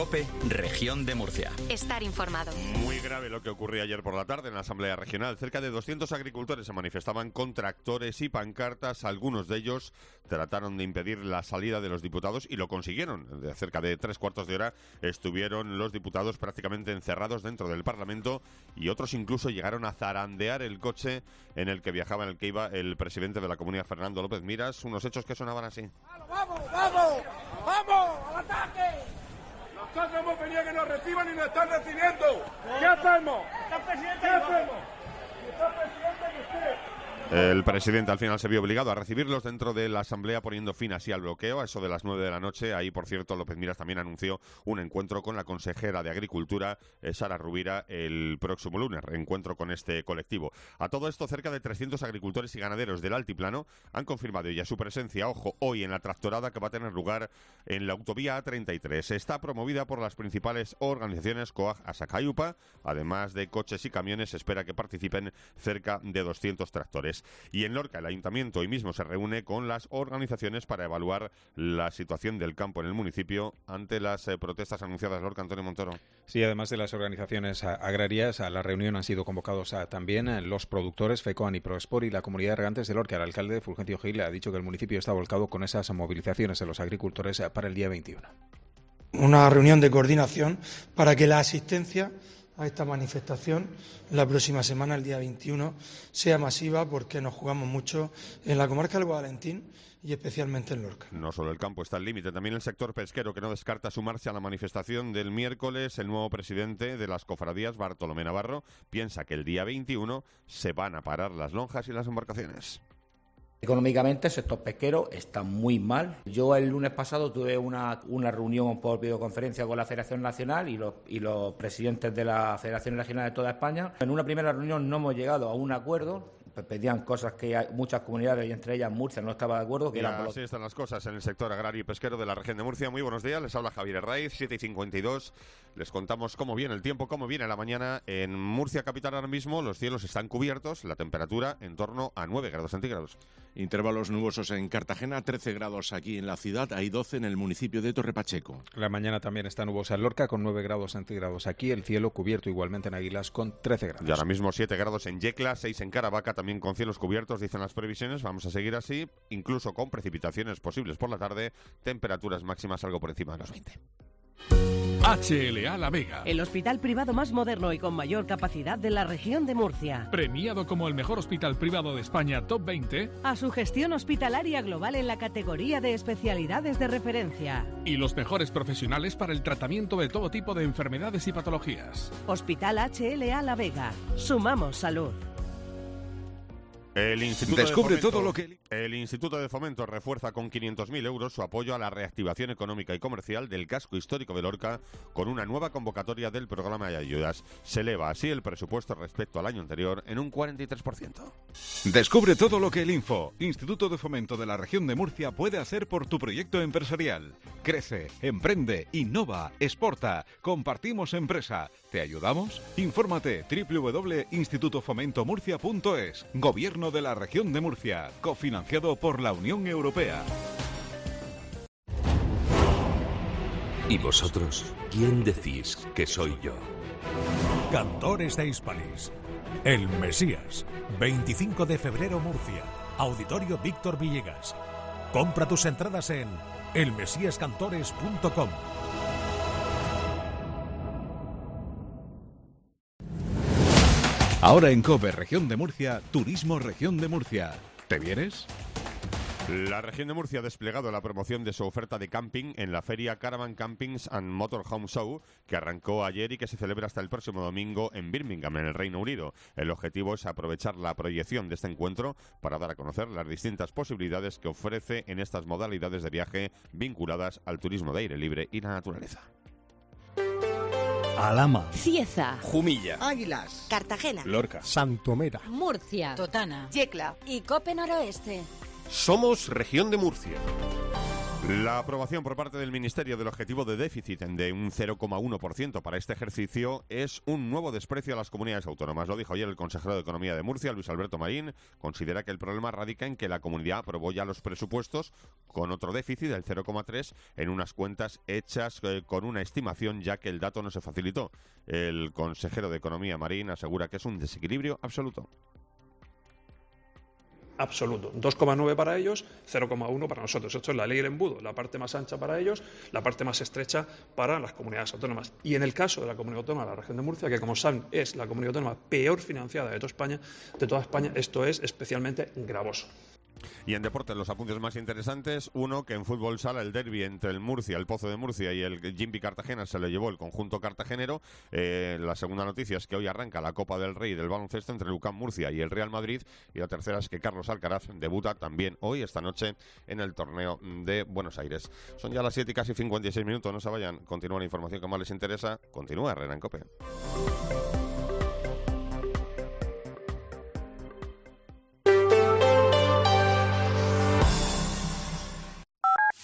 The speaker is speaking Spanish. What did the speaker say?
COPE, Región de Murcia. Estar informado. Muy grave lo que ocurrió ayer por la tarde en la Asamblea Regional. Cerca de 200 agricultores se manifestaban con tractores y pancartas. Algunos de ellos trataron de impedir la salida de los diputados y lo consiguieron. De cerca de 3/4 de hora estuvieron los diputados prácticamente encerrados dentro del Parlamento y otros incluso llegaron a zarandear el coche en el que viajaba, en el que iba el presidente de la Comunidad, Fernando López Miras. Unos hechos que sonaban así. ¡Vamos, vamos! ¡Vamos! ¡Al ataque! Nosotros hemos venido a que nos reciban y nos están recibiendo. ¿Qué hacemos? ¿Qué hacemos? El presidente al final se vio obligado a recibirlos dentro de la Asamblea, poniendo fin así al bloqueo. A eso de las 9 de la noche, ahí por cierto López Miras también anunció un encuentro con la consejera de Agricultura, Sara Rubira, el próximo lunes, reencuentro con este colectivo. A todo esto, cerca de 300 agricultores y ganaderos del Altiplano han confirmado ya su presencia, ojo, hoy en la tractorada que va a tener lugar en la autovía A33. Está promovida por las principales organizaciones COAG, ASAC y UPA, además de coches y camiones. Se espera que participen cerca de 200 tractores. Y en Lorca, el ayuntamiento hoy mismo se reúne con las organizaciones para evaluar la situación del campo en el municipio ante las protestas anunciadas. Lorca, Antonio Montoro. Sí, además de las organizaciones agrarias, a la reunión han sido convocados también los productores, FECOAN y Proesport y la comunidad de regantes de Lorca. El alcalde Fulgencio Gil ha dicho que el municipio está volcado con esas movilizaciones de los agricultores para el día 21. Una reunión de coordinación para que la asistencia a esta manifestación la próxima semana, el día 21, sea masiva, porque nos jugamos mucho en la comarca del Guadalentín y especialmente en Lorca. No solo el campo está al límite, también el sector pesquero, que no descarta sumarse a la manifestación del miércoles. El nuevo presidente de las cofradías, Bartolomé Navarro, piensa que el día 21 se van a parar las lonjas y las embarcaciones. Económicamente el sector pesquero está muy mal. Yo el lunes pasado tuve una reunión por videoconferencia con la Federación Nacional y los presidentes de la Federación Regional de toda España. En una primera reunión no hemos llegado a un acuerdo. Pedían cosas que muchas comunidades, y entre ellas Murcia, no estaba de acuerdo. Así están las cosas en el sector agrario y pesquero de la región de Murcia. Muy buenos días, les habla Javier Herraiz, 7:52. Les contamos cómo viene el tiempo, cómo viene la mañana. En Murcia capital ahora mismo los cielos están cubiertos, la temperatura en torno a 9 grados centígrados. Intervalos nubosos en Cartagena, 13 grados aquí en la ciudad, hay 12 en el municipio de Torrepacheco. La mañana también está nubosa en Lorca con 9 grados centígrados aquí, el cielo cubierto igualmente en Águilas con 13 grados. Y ahora mismo 7 grados en Yecla, 6 en Caravaca, también con cielos cubiertos, dicen las previsiones. Vamos a seguir así, incluso con precipitaciones posibles por la tarde, temperaturas máximas algo por encima de los 20. HLA La Vega. El hospital privado más moderno y con mayor capacidad de la región de Murcia. Premiado como el mejor hospital privado de España Top 20. A su gestión hospitalaria global en la categoría de especialidades de referencia. Y los mejores profesionales para el tratamiento de todo tipo de enfermedades y patologías. Hospital HLA La Vega. Sumamos salud. El Instituto de Fomento refuerza con 500.000 euros su apoyo a la reactivación económica y comercial del casco histórico de Lorca con una nueva convocatoria del programa de ayudas. Se eleva así el presupuesto respecto al año anterior en un 43%. Descubre todo lo que el Instituto de Fomento de la Región de Murcia puede hacer por tu proyecto empresarial. Crece, emprende, innova, exporta. Compartimos empresa. ¿Te ayudamos? Infórmate www.institutofomentomurcia.es. Gobierno de la Región de Murcia, cofinanciado por la Unión Europea. ¿Y vosotros? ¿Quién decís que soy yo? Cantores de Hispalis. El Mesías. 25 de febrero, Murcia. Auditorio Víctor Villegas. Compra tus entradas en elmesiascantores.com. Ahora en COPE Región de Murcia, Turismo Región de Murcia. ¿Te vienes? La región de Murcia ha desplegado la promoción de su oferta de camping en la feria Caravan Campings and Motorhome Show, que arrancó ayer y que se celebra hasta el próximo domingo en Birmingham, en el Reino Unido. El objetivo es aprovechar la proyección de este encuentro para dar a conocer las distintas posibilidades que ofrece en estas modalidades de viaje vinculadas al turismo de aire libre y la naturaleza. Alhama, Cieza, Jumilla, Águilas, Cartagena, Lorca, Santomera, Murcia, Totana, Yecla y Cope Noroeste. Somos Región de Murcia. La aprobación por parte del Ministerio del objetivo de déficit de un 0,1% para este ejercicio es un nuevo desprecio a las comunidades autónomas. Lo dijo ayer el consejero de Economía de Murcia, Luis Alberto Marín. Considera que el problema radica en que la comunidad aprobó ya los presupuestos con otro déficit del 0,3 en unas cuentas hechas con una estimación, ya que el dato no se facilitó. El consejero de Economía, Marín, asegura que es un desequilibrio absoluto. Absoluto. 2,9 para ellos, 0,1 para nosotros. Esto es la ley del embudo, la parte más ancha para ellos, la parte más estrecha para las comunidades autónomas. Y en el caso de la comunidad autónoma de la región de Murcia, que como saben es la comunidad autónoma peor financiada de toda España, esto es especialmente gravoso. Y en deportes, los apuntes más interesantes. Uno, que en fútbol sala el derbi entre el Murcia, el Pozo de Murcia y el Gimbi Cartagena se lo llevó el conjunto cartagenero. La segunda noticia es que hoy arranca la Copa del Rey del baloncesto entre el UCAM Murcia y el Real Madrid. Y la tercera es que Carlos Alcaraz debuta también hoy, esta noche, en el torneo de Buenos Aires. Son ya las 7 y casi 56 minutos, no se vayan. Continúa la información que más les interesa. Continúa Herrera en COPE.